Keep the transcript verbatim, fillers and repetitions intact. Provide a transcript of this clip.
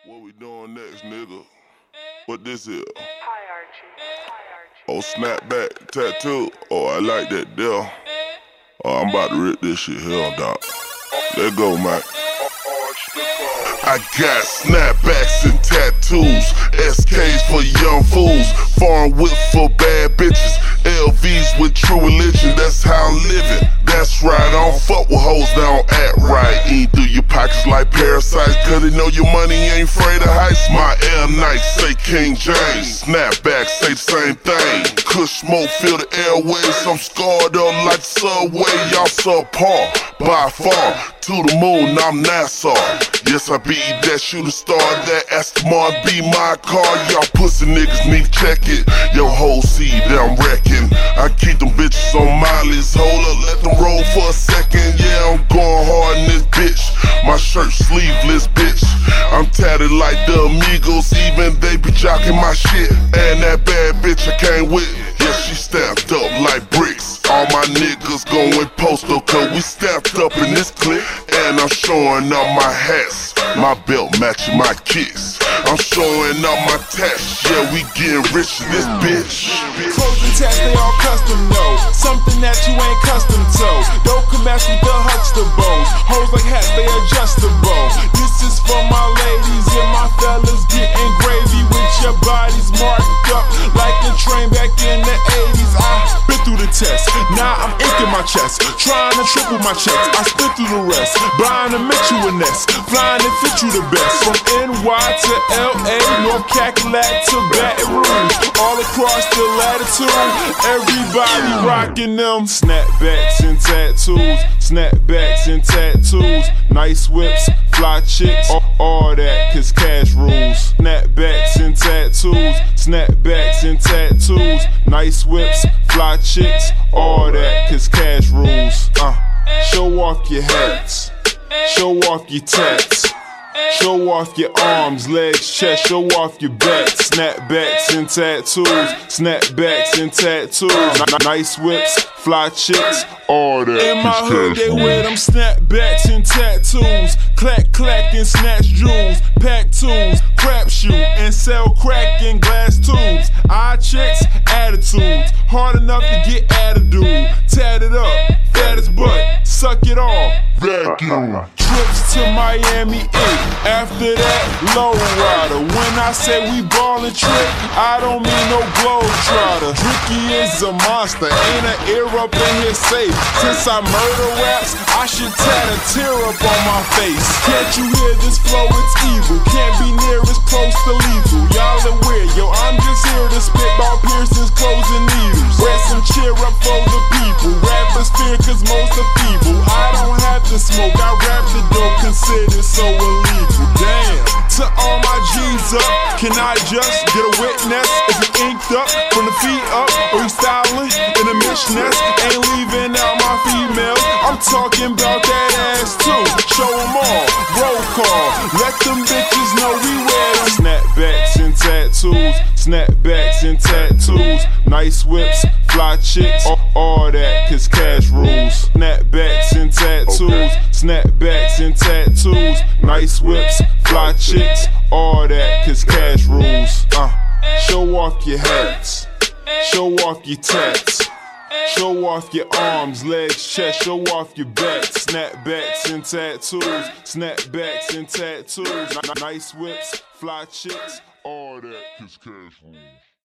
What we doing next, nigga? What this is? Hi, Archie. Hi, Archie. Oh, snapback tattoo. Oh, I like that there. Oh, I'm about to rip this shit here, dog. Let's go, man. I got snapbacks and tattoos, S Ks for young fools, foreign whip for bad bitches, L Vs with true religion, that's how I'm living. That's right, I don't fuck with hoes that don't act right. Eat through your pockets like parasites, cause they know your money ain't afraid of heights. My Air Knights say King James, snapbacks say the same thing. Kush smoke fill the airways, I'm scarred up like the subway. Y'all subpar, by far, to the moon, I'm NASA. Yes, I be that shooting star, that Aston Martin be my car. Y'all pussy niggas need to check it. Yo, whole seed that I'm wrecking. I keep them bitches on mileage. Hold up, let them roll for a second. Yeah, I'm going hard in this bitch. My shirt sleeveless, bitch. I'm tatted like the Amigos, even they be jocking my shit. And that bad bitch I came with, yeah, she stamped up like bricks. All my niggas going postal, cause we stamped up in this clip. And I'm showing up my hats, my belt matching my kicks. I'm showing up my tats, yeah, we getting rich in this bitch. Clothes and tats, they all custom, no. Something that you ain't custom to. Don't come mess with the Huxtables. Hoes like hats, they adjustable. This is for my ladies and my fellas getting gravy with your bodies marked up like a train back in the eighties. I been through the test, now I'm inking my chest, trying to triple my checks. I spit through the rest, blind to meet you a nest, flying to fit you the best. From N Y to L A, North Cackalack to Baton Rouge, all across the latitude, everybody rocking them snapbacks and tattoos, snapbacks and tattoos, nice whips, fly chicks, all, all that, cause cash rules. Snapbacks and tattoos, snapbacks and tattoos, nice whips, fly chicks, all that, cause cash rules. Uh, show off your hats, show off your tats, show off your arms, legs, chest, show off your back. Snapbacks and tattoos, snapbacks and tattoos, N nice whips, fly chicks, all that. In my hood they wear them snapbacks and tattoos, clack clack and snatch jewels, pack tools, crap shoot and sell crack in glass tubes. Eye checks, attitudes, hard enough to get attitude. Tatted up, fat as butt, suck it all, vacuum. Trips to Miami Ink, after that, low rider. When I say we ballin' trick, I don't mean no globe trotter. Ricky is a monster, ain't an ear up in his safe. Since I murder raps, I should tat a tear up on my face. Can't you hear this flow, it's evil, can't be near as close to lethal. Y'all are weird, yo, I'm just here to spit about Pearson's clothes and needles. Spread some cheer up for the people, rappers fear cause most are feeble. I don't have to smoke, I rap the dope, considered so illegal. Damn, to all my G's up, can I just get a witness? Is he inked up from the feet up, or he styling in a mishness? Ain't leaving out my females, I'm talking about that ass too. Show them all, roll call, let them bitches know we wear them. Snapbacks and tattoos, snapbacks and tattoos, nice whips, fly chicks, all, all that, cause cash rules. Snapbacks and tattoos, snapbacks and tattoos, nice whips, fly chicks, all that, cause cash rules. Uh, show off your hats, show off your tats, show off your arms, legs, chest, show off your back. Snapbacks and tattoos, snapbacks and tattoos, nice whips, fly chicks, all that, cause cash rules.